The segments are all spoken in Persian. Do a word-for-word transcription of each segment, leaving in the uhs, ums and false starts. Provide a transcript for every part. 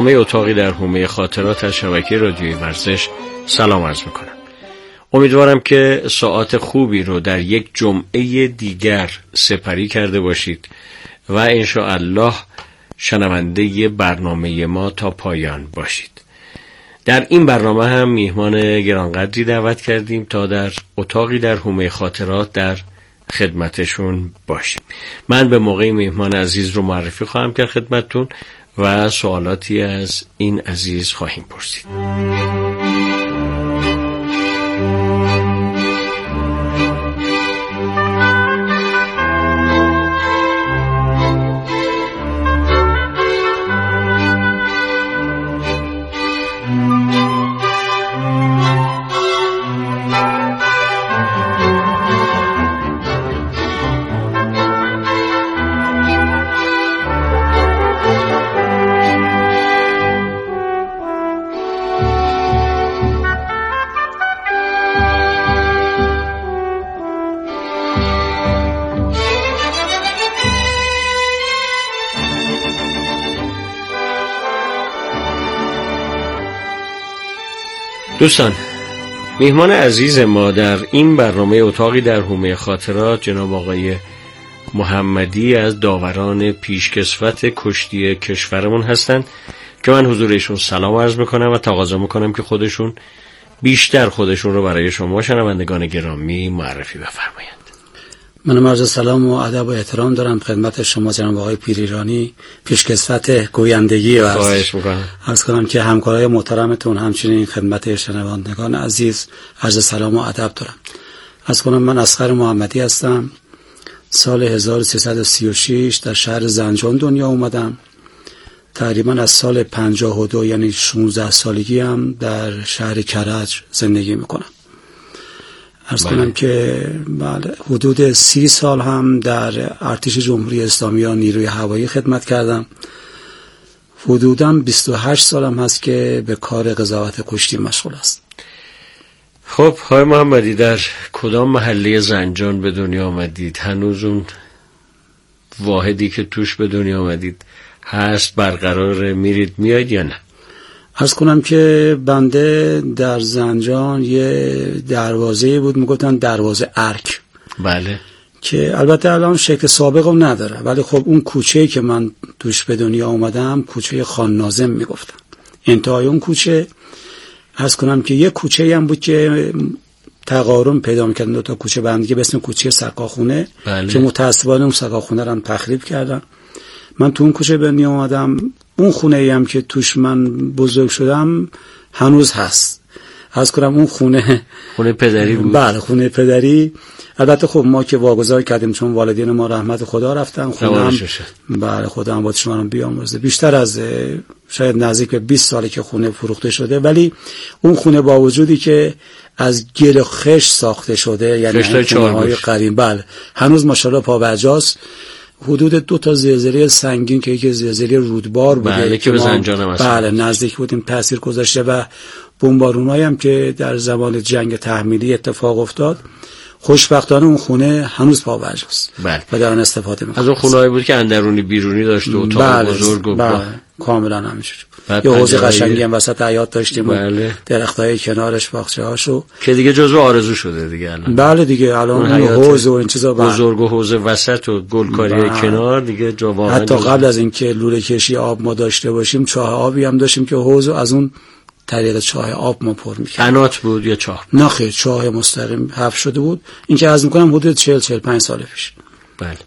اتاقی در حومه خاطرات از شبکه رادیویی ورزش سلام عرض میکنم. امیدوارم که ساعات خوبی رو در یک جمعه دیگر سپری کرده باشید و انشاءالله شنونده برنامه ما تا پایان باشید. در این برنامه هم میهمان گرانقدری دعوت کردیم تا در اتاقی در حومه خاطرات در خدمتشون باشیم. من به موقع میهمان عزیز رو معرفی خواهم کرد خدمتتون و سوالاتی از این عزیز خواهیم پرسید. دوستان، میهمان عزیز ما در این برنامه اتاقی در حومه خاطرات جناب آقای محمدی از داوران پیشکسوت کشتی کشورمون هستند که من حضور ایشون سلام عرض میکنم و تقاضا میکنم که خودشون بیشتر خودشون رو برای شما شنوندگان گرامی معرفی بفرمایند. من عرض سلام و ادب و احترام دارم خدمت شما جناب آقای پیریرانی، پیشکسوت گویندگی و خواهش میکنم. عرض کنم که همکارای محترمتون همچنین خدمت شنوندگان عزیز عرض سلام و ادب دارم. عرض کنم من اصغر محمدی هستم. سال هزار و سیصد و سی و شش در شهر زنجان دنیا اومدم. تقریبا از سال پنجاه و دو یعنی شانزده سالگی هم در شهر کرج زندگی میکنم. عرض کنم که بله حدود سی سال هم در ارتش جمهوری اسلامی یا نیروی هوایی خدمت کردم. حدوداً بیست و هشت سالم هست که به کار قضاوت کشتی مشغول است. خب های محمدی، در کدام محله زنجان به دنیا آمدید؟ هنوز اون واحدی که توش به دنیا آمدید هست برقرار، میرید میاید یا نه؟ عرض کنم که بنده در زنجان یه دروازه بود میگفتن دروازه ارک. بله. که البته الان شکل سابقم نداره، ولی خب اون کوچه‌ای که من توش به دنیا اومدم کوچه خان ناظم میگفتن. انتهای اون کوچه عرض کنم که یه کوچه‌ای هم بود که تقارن پیدا می‌کردن دو تا کوچه بندگی به اسم کوچه سقاخونه. بله. که متأسفانه اون سقاخونه رو هم تخریب کردن. من تو اون کوچه به دنیا اومدم. اون خونه ای هم که توش من بزرگ شدم هنوز هست. عرض کنم اون خونه خونه پدری بود. بله خونه پدری. البته خب ما که واگذار کردیم چون والدین ما رحمت خدا رفتن. خونه هم بله خدا هم با شما هم بیامرزه. بیشتر از شاید نزدیک به بیست ساله که خونه فروخته شده، ولی اون خونه با وجودی که از گل خش ساخته شده یعنی خونه‌های قدیم بله هنوز ماشاءالله پابرجاست. حدود دو تا زلزله سنگین که یکی زلزله رودبار بوده بله که به زنجان هم بله نزدیک بودیم تاثیر گذاشته و بمبارونایی هم که در زمان جنگ تحمیلی اتفاق افتاد. خوشبختانه اون خونه هنوز پابرجاست. بله. و دارن استفاده میکنن. از اون خونه‌ای بود که اندرونی بیرونی داشت و اتاق بله. بزرگ و بله. کاملا همینجوری. یه حوض قشنگی هم وسط حیاط داشتیم. بله. درختای کنارش باغچه‌هاشو که دیگه جزو آرزو شده دیگه الان. بله دیگه الان اون حوض و این چیزا بزرگ و حوض وسط و گلکاری کنار دیگه جا واقعا. حتی قبل از اینکه لوله کشی آب ما داشته باشیم چاه آبی هم داشتیم که حوض از اون طریق چاه آب ما پر می‌کردیم. قنات بود یا چاه؟ نه خیر چاه مستقیم حفر شده بود. این که از می‌کنم حدود چهل چهل و پنج سال پیش. بله.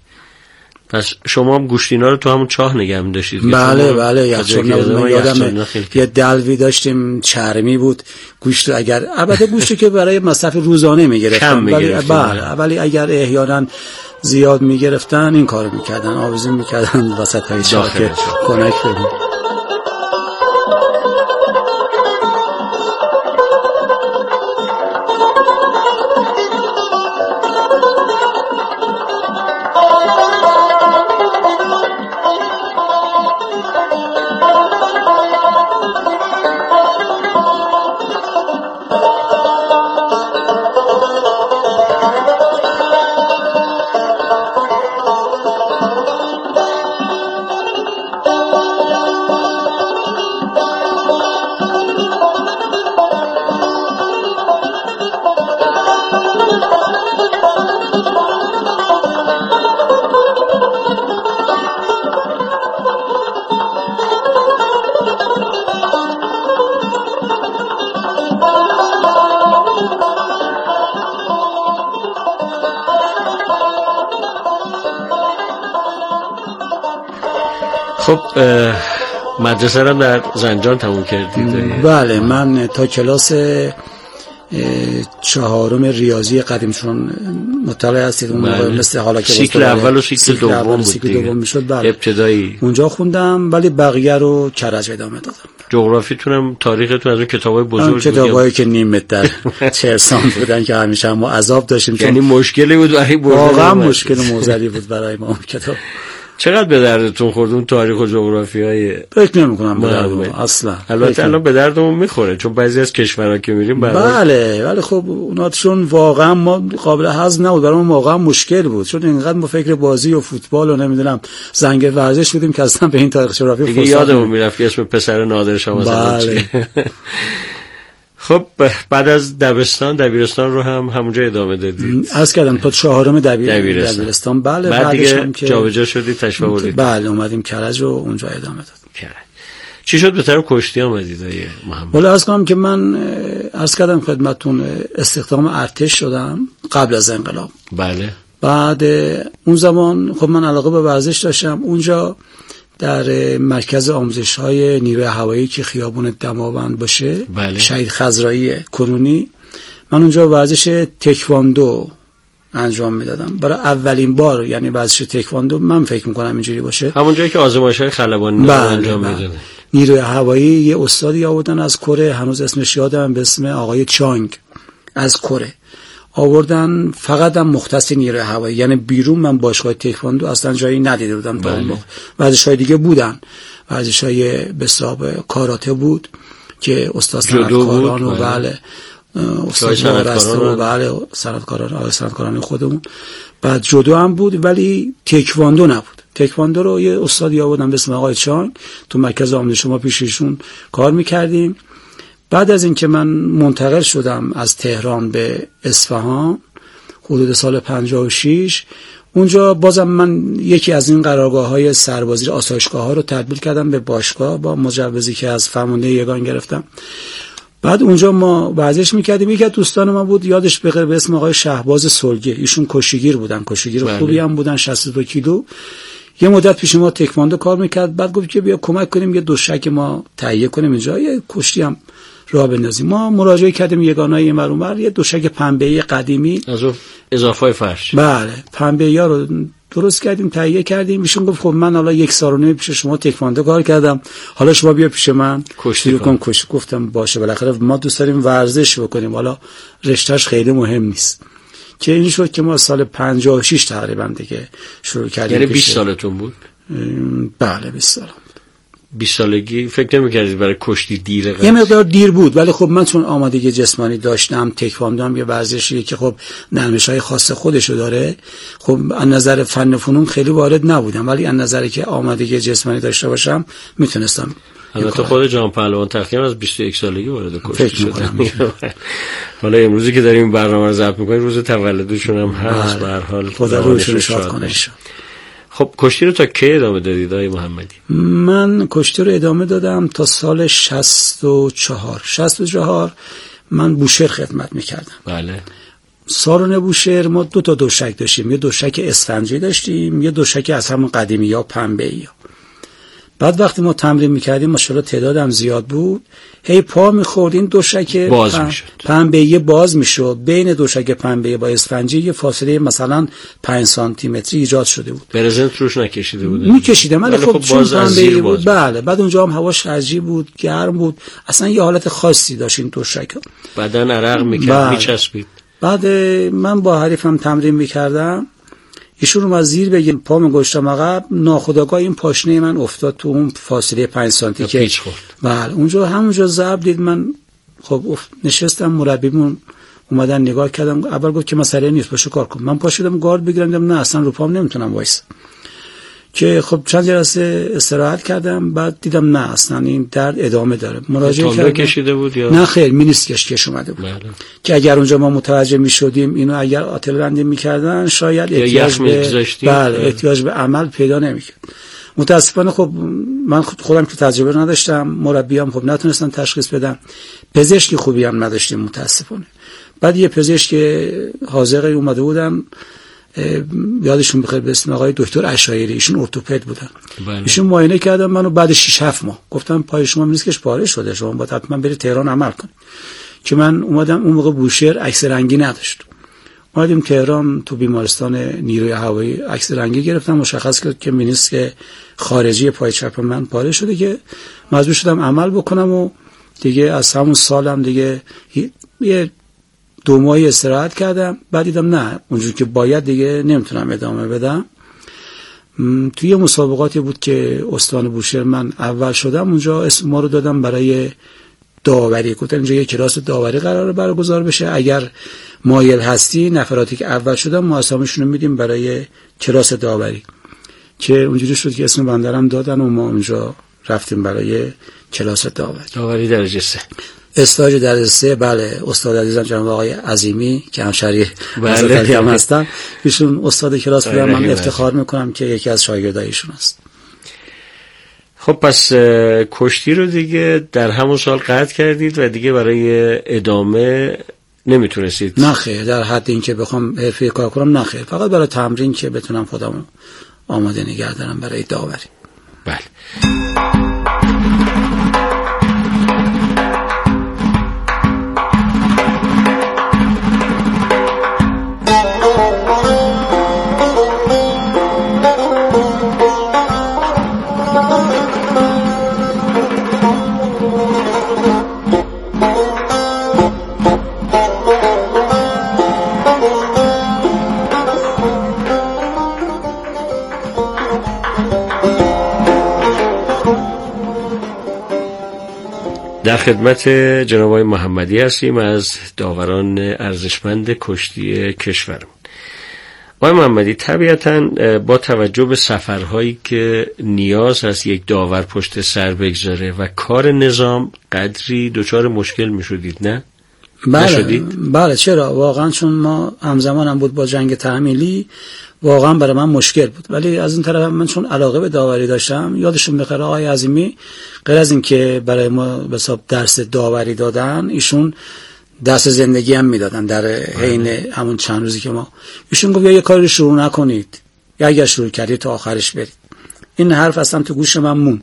پس شما هم گوشتینا رو تو همون چاه نگه می‌داشتید؟ بله بله یخچال یادم یه دلوی داشتیم چرمی بود. گوشت اگر البته گوشتی که برای مصرف روزانه می‌گرفتن ولی بله ولی اگر احیانا زیاد می‌گرفتن این کارو می‌کردن، آویزون می‌کردن وسطای چاه که کمک کنه. خب مدرسه رو در زنجان تموم کردید؟ بله، من تا کلاس چهارم ریاضی قدیم، چون مطالعه هستید اون موقع مثل حالا که سیکل اول و سیکل دوم بود، سیکل دوم میشد. بله ابتدایی اونجا خوندم، ولی بقیه رو کرج ادامه دادم. جغرافیتونم تاریختون از اون کتابای بزرگ کتابایی که نیم متر در چرسان بودن که همیشه ما عذاب داشتیم، یعنی مشکلی بود برای بردن، واقعا مشکل موزلی بود برای ما اون کتاب. چقدر به دردتون خورد اون تاریخ و جغرافیای؟ فکر نمی‌کنم به دردمون اصلا. البته الان به دردمون میخوره، چون بعضی از کشورها که میریم برای بله ولی خب اونا چون واقعا ما قابل هضم نبود برای ما، واقعا مشکل بود، چون اینقدر ما فکر بازی و فوتبال و نمیدونم زنگ ورزش بودیم که اصلا به این تاریخ جغرافی دیگه یادمون میرفت اسم پسر نادر شاه مثلا. بله. خب بعد از دبستان دبیرستان رو هم همونجا ادامه دادید؟ عرض کردم تا چهارم دبیر... دبیرستان. دبیرستان بله. بعد دیگه جابجا شدید تشریف آوردید؟ بله اومدیم کرج و اونجا ادامه دادیم. کرج. چی شد به طرف کشتی آمدید آقای محمد؟ ولی عرض کنم که من عرض کردم خدمتتون استخدام ارتش شدم قبل از انقلاب. بله. بعد اون زمان خب من علاقه به ورزش داشتم. اونجا در مرکز آموزش‌های نیروی هوایی که خیابون دماوند باشه، بله. شهید خضرایی کنونی، من اونجا ورزش تکواندو انجام میدادم برای اولین بار. یعنی ورزش تکواندو من فکر میکنم اینجوری باشه، همونجایی که آزمایش‌های خلبانی بله انجام بله. میدادن. نیروی هوایی یه استادی آوردن از کره، هنوز اسمش یادم، به اسم آقای چانگ از کره آوردن، فقط هم مختص نیروی هوایی. یعنی بیرون من باشگاه تکواندو اصلا جایی ندیده بودم تا اون موقع. ورزش‌های دیگه بودن، ورزش‌های به حساب کاراته بود که استاد صنعتکاران و بله استاد صنعتکاران و بله صنعتکاران آقای صنعتکاران خودمون. بعد جودو هم بود ولی تکواندو نبود. تکواندو رو یه استادی آوردن به اسم آقای چانگ، تو مرکز آموزش ما پیش ایشون کار می‌کردیم. بعد از اینکه من منتقل شدم از تهران به اصفهان حدود سال پنجاه و شش، اونجا بازم من یکی از این قرارگاه‌های سربازی آسایشگاه‌ها رو تبدیل کردم به باشگاه با مجوزی که از فرمانده یگان گرفتم. بعد اونجا ما ورزش می‌کردیم. یکی از دوستان ما بود یادش بخیر به اسم آقای شهباز سلگه، ایشون کشتیگیر بودن، کشتیگیر بله. خوبی هم بودن، شصت و دو کیلو. یه مدت پیش ما تکواندو کار می‌کرد، بعد گفت که بیا کمک کنیم یه دوشک ما تهیه کنیم اینجا، یه کشتی هم راه بندازیم. ما مراجعه کردیم یگانای مرونبر، یه دوشک پنبه‌ای قدیمی از اون اضافه فرش، بله پنبه‌ای رو درست کردیم، تهیه کردیم. ایشون گفت خب من حالا یک سال و نیم پیش شما تکواندو کار کردم، حالا شما بیا پیش من کشتی کن کشتی. گفتم باشه، بالاخره ما دوست داریم ورزش بکنیم، حالا رشتهش خیلی مهم نیست. که این شد که ما سال پنجاه و شش تقریبا دیگه شروع کردیم. یعنی بیست سالتون بود؟ بله بیست سالم. بیست سالگی فکر نمی‌کردید برای کشتی دیره؟ یه مقدار دیر بود، ولی خب من چون آمادگی جسمانی داشتم، تکواندو هم یه ورزشیه که خب نرمش‌های خاص خودشو داره، خب از نظر فن فنون خیلی وارد نبودم، ولی از نظری که آمادگی جسمانی داشته باشم میتونستم. البته خود جان پهلوان تخیان از بیست و یک سالگی وارد کشتی شدن. حالا امروزی که داریم برنامه رو ضبط می‌کنیم روز تولدشون هم هست، به هر حال خدا روشون شاد کنه. خب کشتی رو تا کی ادامه دادید آقای محمدی؟ من کشتی رو ادامه دادم تا سال شصت و چهار. شصت و چهار من بوشهر خدمت میکردم. بله. سالن بوشهر ما دو تا دوشک داشتیم، یه دوشک اسفنجی داشتیم، یه دوشک از همون قدیمی یا پنبه‌ای. بعد وقتی ما تمرین میکردیم ماشاءالله تعدادم زیاد بود، هی پا میخورد این دوشک باز پن... میشد، پنبه‌ای باز میشد، بین دوشک پنبه‌ای با اسفنجی یه فاصله مثلا پنج سانتی متری ایجاد شده بود. برزنت روش نکشیده بود؟ میکشیدم ولی خب چون پنبه‌ای بود. بله. بعد اونجا هم هواش عجیب بود، گرم بود، اصلا یه حالت خاصی داشت این دوشک. بدن عرق میکرد، میچسبید. بعد من با حریفم تمرین میکردم، ایشون رو از زیر بگیم پامو گذاشتم عقب، ناخودآگاه این پاشنه من افتاد تو اون فاصله پنج سانتی که پیچ خورد. بله اونجا همونجا ضرب دید. من خب نشستم، مربیمون اومدن نگاه کردم، اول گفت که مسئله نیست باشه کار کن. من پاشیدم گارد بگیرم، نه اصلا رو پام نمیتونم وایس. که خب چند جلسه استراحت کردم، بعد دیدم نه اصلا این درد ادامه داره. مراجعه کردم. کشیده بود یا نه خیر مینیسکش کش اومده بود. بله. که اگر اونجا ما متوجه میشدیم اینو اگر آتل بندی میکردن شاید احتیاج به بله احتیاج به عمل پیدا نمیکرد. متاسفانه خب من خودم که تجربه نداشتم، مربیام خب نتونستن تشخیص بدن، پزشکی خوبی هم نداشتیم متاسفانه. بعد یه پزشک حاذقی اومده بودن یادشون بخیر به اسم آقای دکتر عشایری، ایشون ارتوپد بودن. بله. ایشون معاینه کردن منو بعد شش هفت ماه، گفتم پای شما میسکش پاره شده، شما باید حتما برید تهران عمل کنید. که من اومدم، اون موقع بوشهر عکس رنگی نداشت، اومدیم تهران تو بیمارستان نیروی هوایی عکس رنگی گرفتم، مشخص کرد که مینیسک خارجی پای چپ من پاره شده، که مجبور شدم عمل بکنم و دیگه از همون سالم دیگه یه دو ماهی استراحت کردم. بعد دیدم نه اونجور که باید دیگه نمیتونم ادامه بدم. توی مسابقاتی بود که استان بوشهر من اول شدم، اونجا اسم ما رو دادم برای داوری، گفتن اینجا یه کلاس داوری قراره برگزار بشه، اگر مایل هستی نفراتی که اول شدن ما اسامشون رو میدیم برای کلاس داوری. که اونجوری شد که اسم بندرم دادن و ما اونجا رفتیم برای کلاس داوری. داوری درجه سه، استاج درجه سه. بله، استاد عزیزم جناب آقای عظیمی که همشهری حضرت علی هم هستن، ایشون استاد کلاس بودن، من افتخار میکنم که یکی از شاگردایشون است. خب پس کشتی رو دیگه در همون سال قطع کردید و دیگه برای ادامه نمیتونستید؟ نه خیر، در حد این که بخوام حرفه‌ای کار کنم نه خیر، فقط برای تمرین که بتونم خودم آماده نگه دارم برای داوری. بله. در خدمت جناب آقای محمدی هستیم از داوران ارزشمند کشتی کشورمون. آقای محمدی، طبیعتاً با توجه به سفرهایی که نیاز هست یک داور پشت سر بگذاره و کار نظام قدری دچار مشکل می شدید، نه؟ بله بله چرا؟ واقعا چون ما همزمان هم بود با جنگ تحمیلی، واقعا برای من مشکل بود. ولی از این طرف من چون علاقه به داوری داشتم، یادشون بخیر آقای عظیمی غیر از این که برای ما به حساب درس داوری دادن، ایشون درس زندگی هم میدادن در حین همون چند روزی که ما، ایشون گفت یا یه کاری رو شروع نکنید یا اگر شروع کردید تا آخرش برید. این حرف اصلا تو گوش من موند.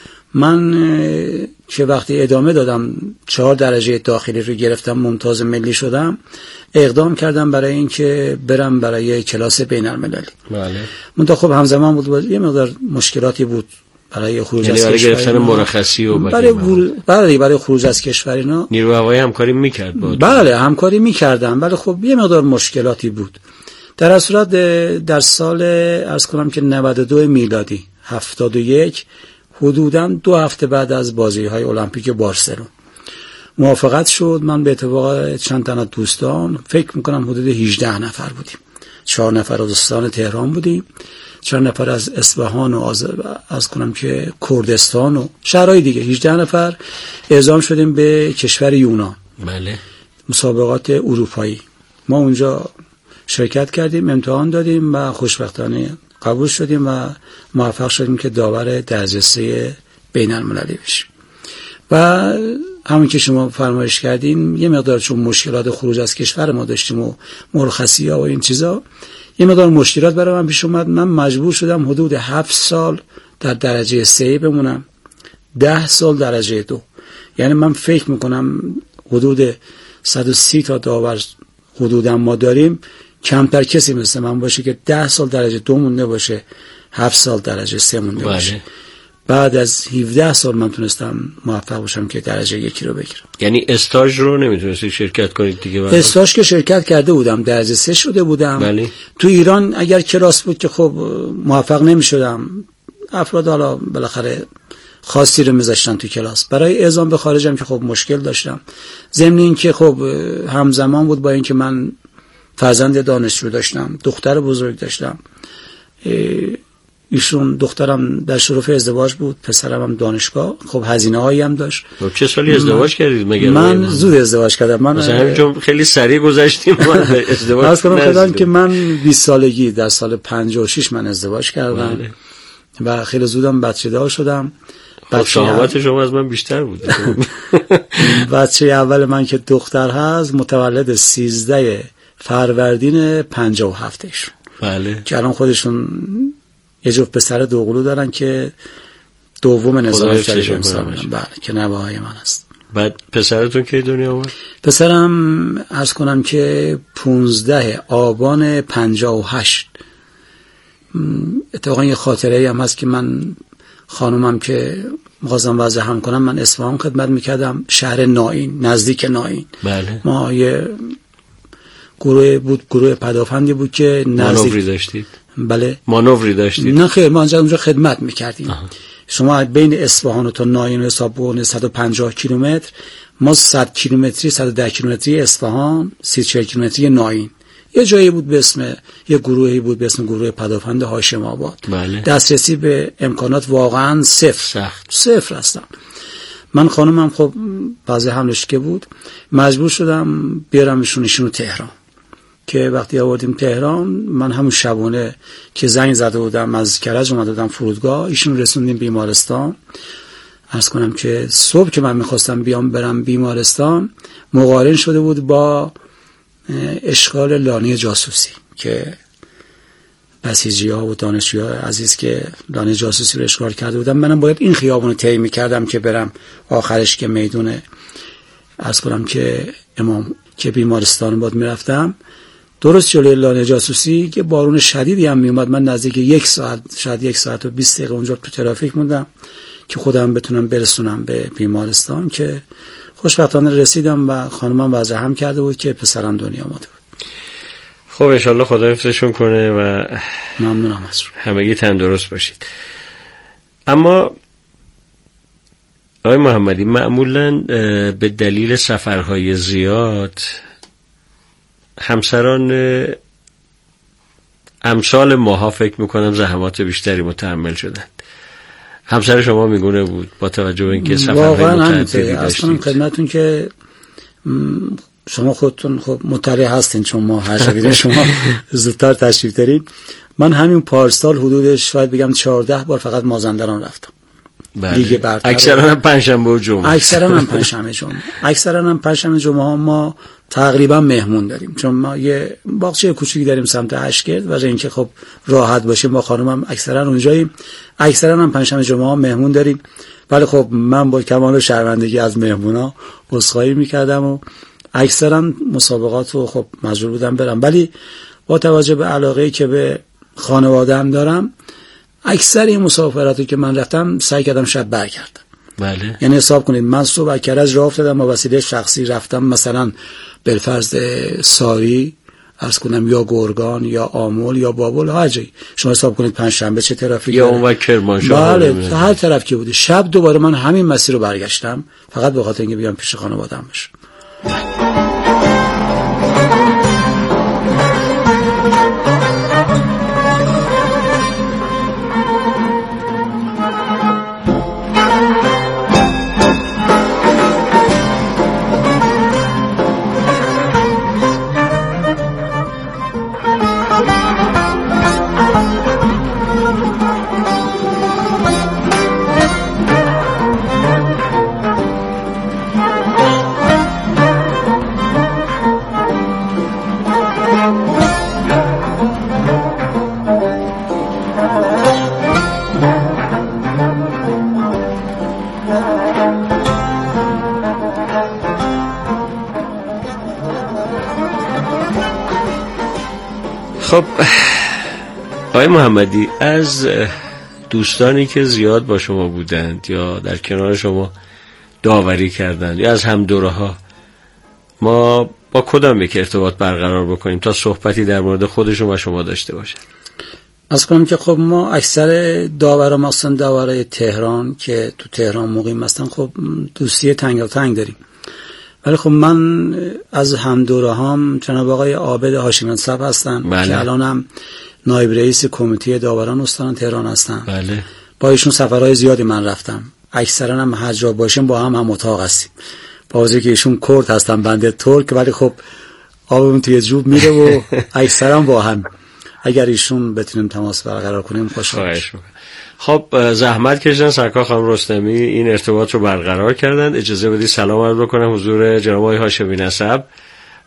من که وقتی ادامه دادم چهار درجه داخلی رو گرفتم، ممتاز ملی شدم، اقدام کردم برای اینکه برم برای کلاس بین المللی. بله. منتها خب همزمان بود یه مقدار مشکلاتی بود برای خروج از کشور، برای گرفتن مرخصی و برای برای برای خروج از کشور اینا. نیروی هوایی همکاری میکرد با؟ بله همکاری میکردم، ولی خب یه مقدار مشکلاتی بود. در اصل صورت در سال عرض کنم که نود و دو میلادی هفتاد و یک حدوداً دو هفته بعد از بازی‌های المپیک بارسلون موافقت شد. من به اتفاق چند تا دوستان فکر میکنم حدود هجده نفر بودیم، چهار نفر از استان تهران بودیم، چهار نفر از اصفهان و از از کنم که کردستان و شهرهای دیگه، هجده نفر اعزام شدیم به کشور یونان. بله. مسابقات اروپایی. ما اونجا شرکت کردیم، امتحان دادیم و خوشبختانه قبول شدیم و موفق شدیم که داور درجه سه بین المللی بشیم. و همون که شما فرمایش کردین، یه مقدار چون مشکلات خروج از کشور ما داشتیم و مرخصی ها و این چیزا، یه مقدار مشکلات برای من پیش اومد. من مجبور شدم حدود هفت سال در درجه سه بمونم، ده سال درجه دو. یعنی من فکر میکنم حدود صد و سی تا داور حدودا ما داریم، کمتر کسی مثل من باشه که ده سال درجه دو مونده باشه، هفت سال درجه سه مونده باشه. بله. بعد از هفده سال من تونستم موفق باشم که درجه یکی رو بگیرم. یعنی استاژ رو نمیتونستید شرکت کنید دیگه؟ بعد استاژ که شرکت کرده بودم، درجه سه شده بودم. بله. تو ایران اگر کلاس بود که خب موفق نمیشدم، افراد حالا بالاخره خاصی رو میذاشتن تو کلاس. برای اعزام به خارجم که خب مشکل داشتم، ضمن این که خب همزمان بود با این که من فرزند دانشجو داشتم، دختر بزرگ داشتم. ایشون دخترم در شرف ازدواج بود، پسرم هم دانشگاه، خب هزینه هایی هم داشت. چه سالی ازدواج کردید مگه؟ من, من زود ازدواج کردم. من مثلا همینجور خیلی سریع گذشتیم ازدواج. از کنم خدام که من بیست سالگی در سال پنجاه و شش من ازدواج کردم. بله. و خیلی زودم بچه دار شدم. خب شهامت شما از من بیشتر بود. بچه اول من که دختر هست متولد سیزده فروردین پنجاه و هفت ایشون. بله. که الان خودشون یه جفت پسر دوقلو دارن که دوم نظام شریف امسال بله که نوه‌های من است. بعد پسرتون کی دنیا آمد؟ پسرم عرض کنم که پونزده آبان پنجاه و هشت. اتفاقا یه خاطره هم هست که من خانومم که مخواستم وضع هم کنم، من اصفهان خدمت میکردم، شهر نائین نزدیک نائین. بله. ما یه گروه بود، گروه پدافندی بود که نزدیک مانوری داشتید؟ بله. مانوری داشتید؟ نه خیر، ما اونجا خدمت میکردیم. آه. شما بین اصفهان تا نائین حساب بکنید صد و پنجاه کیلومتر، ما صد کیلومتری صد و ده کیلومتری اصفهان، سی و چهار کیلومتری نائین. یه جایی بود به اسم یه گروهی بود به اسم گروه پدافند هاشم آباد. بله. دسترسی به امکانات واقعا صفر سخت صفر هستم. من خانمم خب بعضی حملش که بود مجبور شدم بیارمشون ایشونو تهران، که وقتی آوردیم تهران من همون شبونه که زنگ زده بودم از کرج اومده بودم فرودگاه، ایشون رسوندیم بیمارستان. عرض کنم که صبح که من میخواستم بیام برم بیمارستان مقارن شده بود با اشغال لانه جاسوسی که بسیجی‌ها و دانشجوها عزیز که لانه جاسوسی رو اشغال کرده بودن. منم باید این خیابون رو طی می‌کردم که برم آخرش که میدون عرض کنم که امام که بیمارستان بود میرفتم. درست جلوی لانه جاسوسی که بارون شدیدی هم میومد، من نزدیک یک ساعت شاید یک ساعت و بیست دقیقه اونجا تو ترافیک موندم که خودم بتونم برسونم به بیمارستان، که خوشبختانه رسیدم و خانمم وضع هم کرده بود که پسرم دنیا آمده بود. خب انشالله خدا حفظشون کنه و ممنونم از شما. همگی تندرست باشید. اما آقای محمدی معمولاً به دلیل سفرهای زیاد همسران امثال ماها فکر میکنم زحمات بیشتری متحمل شدند. همسر شما میگونه بود با توجه به اینکه سفرهای متعددی داشتید؟ واقعا خدمتتون که شما خودتون خب مطلع هستین چون ما هر شب شما زودتر تشریف دارید. من همین پارسال حدودش شاید بگم چهارده بار فقط مازندران رفتم. لیگ برتر. اکثرا هم پنجشنبه و جمعه. اکثرا هم پنجشنبه جمعه. اکثرا هم پنجشنبه جمعه ها ما تقریبا مهمون داریم، چون ما یه باغچه کوچیکی داریم سمت اشکرد و اینکه خب راحت باشیم با خانمم اکثرا اونجاییم. اکثرا هم پنجشنبه جمعه ها مهمون داریم. ولی خب من با کمال شرمندگی از مهمونا عذرخواهی میکردم و اکثرا مسابقات رو خب مجبور بودم برم، ولی با توجه به علاقه‌ای که به خانواده‌ام دارم اکثر این مسافراتو که من رفتم سعی کردم شب برگردم. بله. یعنی حساب کنید من صبح کرج راه افتادم با وسیله شخصی رفتم مثلا بالفرض ساری عرض کنم یا گرگان یا آمل یا بابل هر جایی. شما حساب کنید پنج شنبه چه ترافیک یا اون کرمانشاه. بله هر طرف که بوده. شب دوباره من همین مسیر رو برگشتم فقط به خاطر اینکه بیام پیش خانواده‌ام باشم. خب آقای محمدی، از دوستانی که زیاد با شما بودند یا در کنار شما داوری کردند یا از هم دوره ها، ما با کدام یک ارتباط برقرار بکنیم تا صحبتی در مورد خودشون و شما داشته باشند؟ از کنم که خب ما اکثر داورا مثلا داورای تهران که تو تهران مقیم هستن خب دوستی تنگ تنگ داریم، ولی خب من از هم دوره هم جناب آقای عابد هاشمی صاحب هستن. بله. که الان هم نایب رئیس کمیته داوران استان تهران هستن. بله. با ایشون سفرهای زیادی من رفتم، اکثرا هم هر جا باشیم با هم هم اتاق هستیم. با وجه که ایشون کرد هستن بنده ترک، ولی خب آبمون توی جوب میره و اکثرا با هم. اگر ایشون بتونیم تماس برقرار کنیم خوشحال میشم. خب زحمت کشیدن سرکار خانم رستمی این ارتباط رو برقرار کردن. اجازه بدید سلام عرض بکنم حضور جناب آقای هاشمی نسب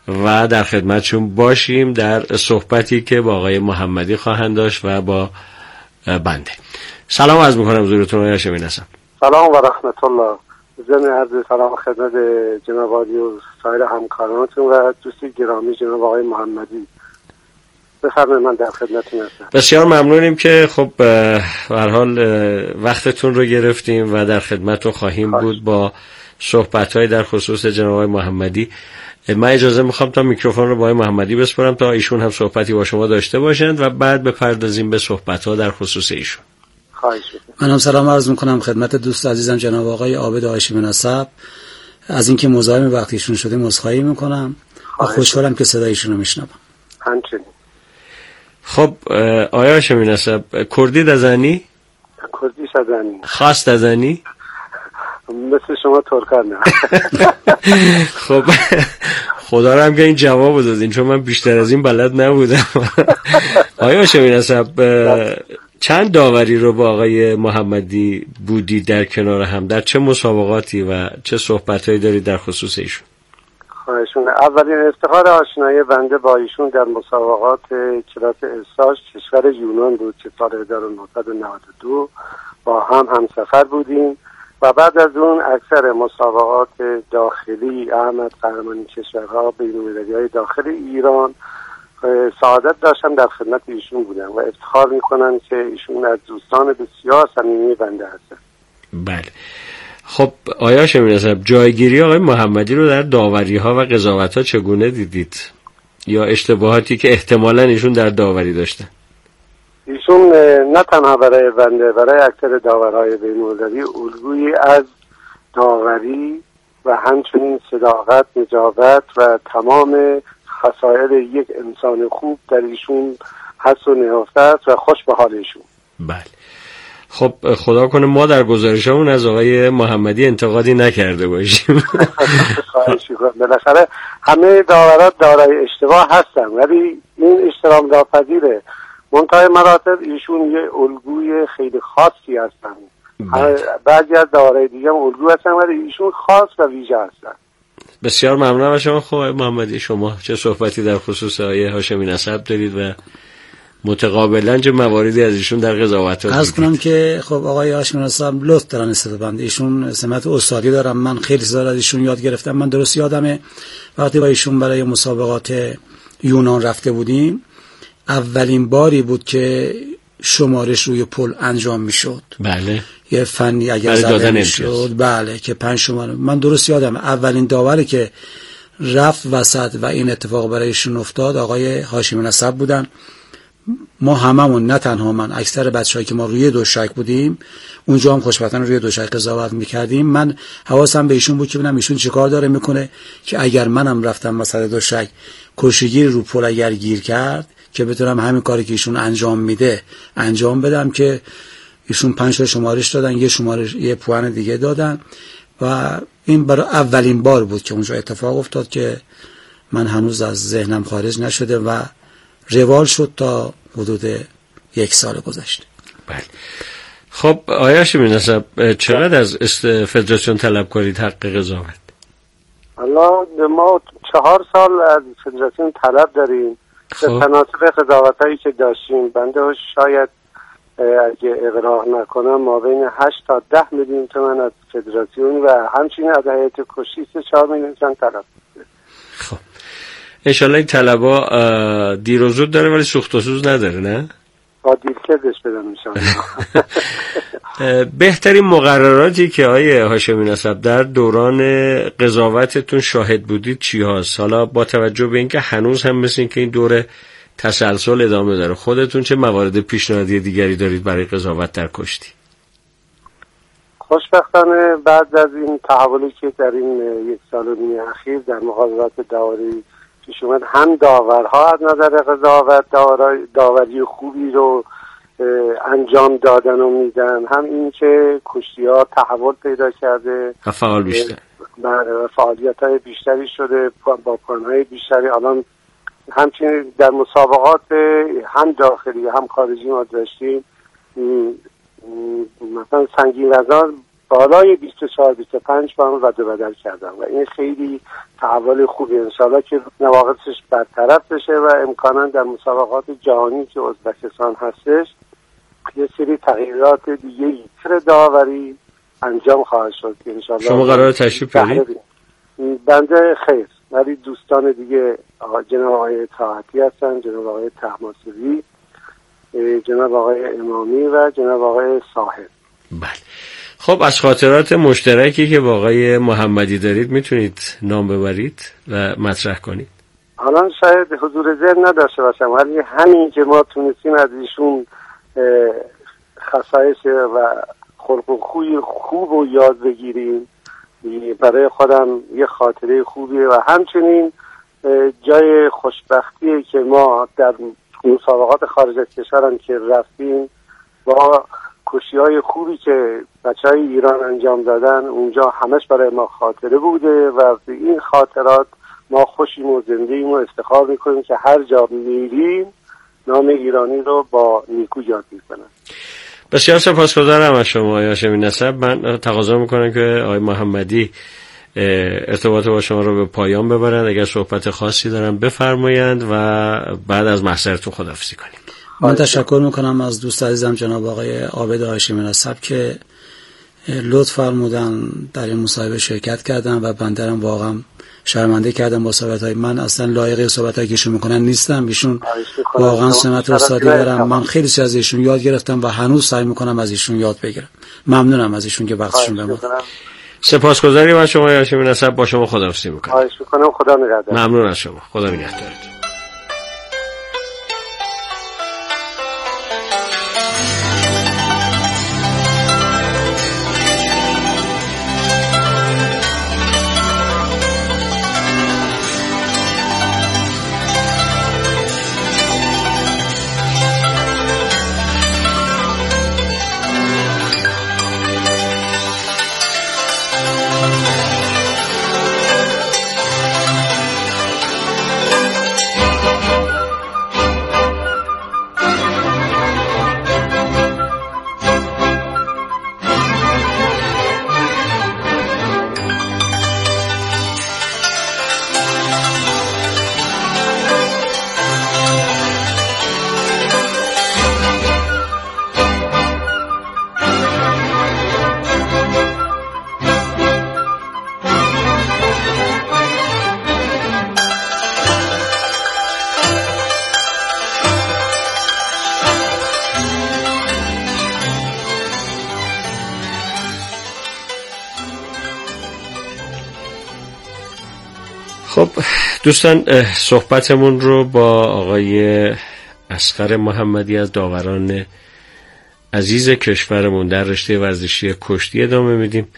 و در خدمتشون باشیم در صحبتی که با آقای محمدی خواهند داشت و با بنده. سلام عرض میکنم حضورتون آقای هاشمی نسب. سلام و رحمت الله. ضمن عرض سلام خدمت جناب عالی و سایر همکارانتون و دوستی گرامی جناب آقای محمدی. بفرمایید، من در خدمتتون هستم. بسیار ممنونیم که خب به هر حال وقتتون رو گرفتیم و در خدمتتون خواهیم خواهش. بود با صحبت‌های در خصوص جناب آقای محمدی. من اجازه میخوام تا میکروفون رو با آقای محمدی بسپارم تا ایشون هم صحبتی با شما داشته باشند و بعد بپردازیم به صحبت‌ها در خصوص ایشون. خواهش می‌کنم. منم سلام عرض می‌کنم خدمت دوست عزیزم جناب آقای عابد هاشمی نسب. از اینکه مزاحم وقتیشون شدیم عذرخواهی می‌کنم و خوشحالم که صدایشون رو میشنوم. همچنین. خب آقای هاشمی نسب، کردی دزنی؟ کردی شدنی. خاص دزنی؟ مثل شما ترکان نه. خب خدا رو هم که این جواب دادین، چون من بیشتر از این بلد نبودم. آقای هاشمی نسب، چند داوری رو با آقای محمدی بودی در کنار هم؟ در چه مسابقاتی و چه صحبتایی دارید در خصوص ایشون؟ خواهشون. اولین افتخار آشنایی بنده با ایشون در مسابقات کلاس استاژ کشور یونان بود که سال هزار و نهصد و نود و دو با هم همسفر بودیم و بعد از اون اکثر مسابقات داخلی احمد قهرمانی کشورها بین‌المللی‌های داخل ایران سعادت داشتم در خدمت ایشون بودم و افتخار میکنم که ایشون از دوستان بسیار صمیمی بنده هستن. بله. خب آیا هاشمی نسب، جایگیری آقای محمدی رو در داوری ها و قضاوت ها چگونه دیدید؟ یا اشتباهاتی که احتمالاً ایشون در داوری داشتن؟ ایشون نه تنها برای بنده، برای اکثر داورهای بین‌المللی الگویی از داوری و همچنین صداقت، نجابت و تمام خصایل یک انسان خوب در ایشون هست و نهفته است و خوش به حال ایشون. بله. خب خدا کنه ما در گزارشمون از آقای محمدی انتقادی نکرده باشیم. خواهش می‌کنم. بالاخره همه داورات دارای اشتباه هستن، ولی این احترام ناپذیره. منتهای مراتب ایشون یه الگوی خیلی خاصی هستن. بعضی از داورای دیگه هم الگو هستن ولی ایشون خاص و ویژه هستن. بسیار ممنونم از شما. خب محمدی، شما چه صحبتی در خصوص آقای هاشمی نسب دارید و متقابلا چه مواردی از ایشون در قضاوت ها عرض کنم که خب آقای هاشمی نسب لطف دارن استفاده بنده، ایشون سمت استادی دارن، من خیلی زیاد از ایشون یاد گرفتم. من درست یادمه وقتی با ایشون برای مسابقات یونان رفته بودیم، اولین باری بود که شمارش روی پل انجام میشد. بله. یه فنی اگر زده میشد، بله، که پنج شماره. من درست یادم اولین داوری که رفت وسط و این اتفاق برایشون افتاد آقای هاشمی نسب بودن. ما هممون، نه تنها من، اکثر بچه‌هایی که ما روی دوشک بودیم اونجا هم خوشبختانه روی دوشک قضاوت میکردیم. من حواسم به ایشون بود که ببینم ایشون چیکار داره میکنه که اگر منم رفتم وسط دوشک کشیگیر رو پل اگر گیر کرد که بتونم همین کاری که ایشون انجام میده انجام بدم. که ایشون پنج تا شمارش دادن، یه شمارش یه پوان دیگه دادن و این برای اولین بار بود که اونجا اتفاق افتاد که من هنوز از ذهنم خارج نشده و روال شد تا حدود یک سال گذشته. بله. خب آیا هاشمی نسب، چقدر از فدراسیون طلب کنید حق قضاوت؟ الان ما چهار سال از فدراسیون طلب داریم. به تناسب قضاوتایی که داشتیم بنده شاید اگه اغراق نکنم ما بین هشت تا ده میلیون تومان از فدراسیون و همچنین از هیئت کشی سه چهار میلیون تومان طلب. خب انشالله این طلبا دیر و زود داره ولی سوخت و سوز نداره، نه؟ با دیرکزش بدم انشالله. بهترین مقرراتی که آقای هاشمی نسب در دوران قضاوتتون شاهد بودید چی هاست؟ حالا با توجه به اینکه هنوز هم مثل این که این دوره تسلسل ادامه داره، خودتون چه موارد پیشنهادی دیگری دارید برای قضاوت در کشتی؟ خوشبختانه بعد از این تحولی که در این یک سال و نیم اخیر در مقابلات داوری پیش اومد، هم داورها از نظر قضاوت داوری خوبی رو انجام دادن و میدن، هم این که کشتی ها تحول پیدا کرده و فعال بیشتر، بله، فعالیت های بیشتری شده با پوانهای بیشتری. الان همچنین در مسابقات هم داخلی هم خارجی ما داشتیم، مثلا سنگین وزن بالای بیست و چهار بیست و پنج پوند رد و بدل کردن و این خیلی تحول خوبی انشالله که نواقصش برطرف بشه و امکانا در مسابقات جهانی که ازبکستان هستش یه سری تغییرات دیگه تر داوری انجام خواهد شد که انشالله. شما قراره تشریف بیارید؟ بنده خیر، ولی دوستان دیگه جناب آقای طاعتی هستن، جناب آقای طهماسبی، جناب آقای امامی و جناب آقای صاحب. بله. خب از خاطرات مشترکی که با آقای محمدی دارید میتونید نام ببرید و مطرح کنید؟ حالا شاید حضور ذهن نداشته باشم، ولی همین که ما تونستیم از ایشون خصایص و خلق و خوی خوب و یاد بگیریم برای خودم یه خاطره خوبیه و همچنین جای خوشبختیه که ما در مسابقات خارج از کشورم که رفتیم با کشی‌های خوبی که بچهای ایران انجام دادن اونجا همش برای ما خاطره بوده و به این خاطرات ما خوشیم و زنده‌ایم و افتخار میکنیم که هر جا میریم نام ایرانی رو با نیکو یاد میکنن. بسیار سپاسگزارم از شما آقای هاشمی نسب. من تقاضا میکنم که آقای محمدی ارتباط با شما رو به پایان ببرند. اگر صحبت خاصی دارن بفرمایند و بعد از محضرتون خداحافظی کنیم. من تشکر میکنم از دوست عزیزم جناب آقای عابد هاشمی نسب که لطف فرمودن در این مصاحبه شرکت کردن و بنده هم واقعا شرمنده کردم با صحبت‌های من. اصلا لایق صحبتایی که ایشون میکنن نیستم. ایشون واقعا سمت استادی دارن. من خیلی چیز از ایشون یاد گرفتم و هنوز سعی میکنم از ایشون یاد بگیرم. ممنونم از ایشون که وقتشون به ما. سپاسگزاریم از شما هاشمی نسب. با شما خداحافظی میکنم. خواهش میکنم. خدا نگهدار. ممنون از شما. خدا نگهدارتون. خب دوستان، صحبتمون رو با آقای اصغر محمدی از داوران عزیز کشورمون در رشته ورزشی کشتی ادامه میدیم.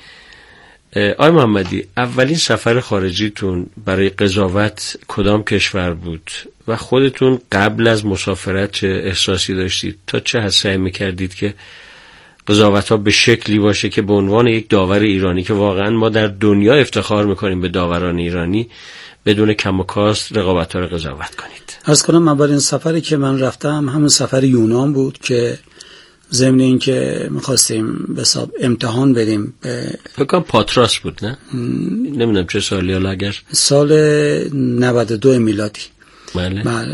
آقای محمدی، اولین سفر خارجیتون برای قضاوت کدام کشور بود و خودتون قبل از مسافرت چه احساسی داشتید؟ تا چه حد سعی میکردید که قضاوت ها به شکلی باشه که به عنوان یک داور ایرانی که واقعا ما در دنیا افتخار میکنیم به داوران ایرانی، بدون کم و کاست رقابت ها رو قضاوت کنید؟ عرض کنم اولین سفری که من رفتم همون سفر یونان بود که ضمن این که می‌خواستیم به حساب امتحان بدیم. فکر کنم پاتراس بود، نه؟ نمیدونم چه سالی، حالا اگر سال نود و دو میلادی. بله. بله.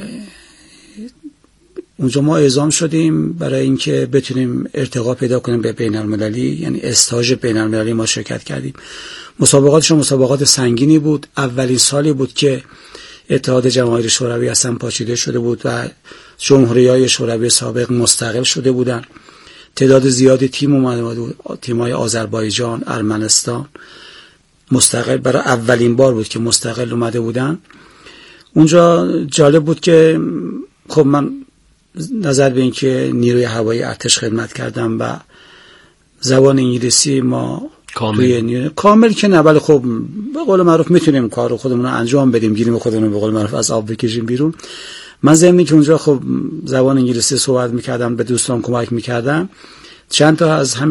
اونجا ما اعزام شدیم برای اینکه بتونیم ارتقا پیدا کنیم به بین المللی، یعنی استاژ بین المللی ما شرکت کردیم. مسابقاتش مسابقات سنگینی بود. اولین سالی بود که اتحاد جماهیر شوروی اصلا پاشیده شده بود و جمهوری‌های شوروی سابق مستقل شده بودن. تعداد زیادی تیم اومده بود، تیم‌های آذربایجان، ارمنستان مستقل، برای اولین بار بود که مستقل اومده بودن. اونجا جالب بود که خب من نظر به این که نیروی هوایی ارتش خدمت کردم و زبان انگلیسی ما کامل کامل که نه، ولی خب به قول معروف میتونیم کار رو خودمون رو انجام بدیم، گیریم خودمون به قول معروف از آب بکشیم بیرون. من ضمن که اونجا خب زبان انگلیسی صحبت میکردم، به دوستان کمک میکردم. چند تا از همین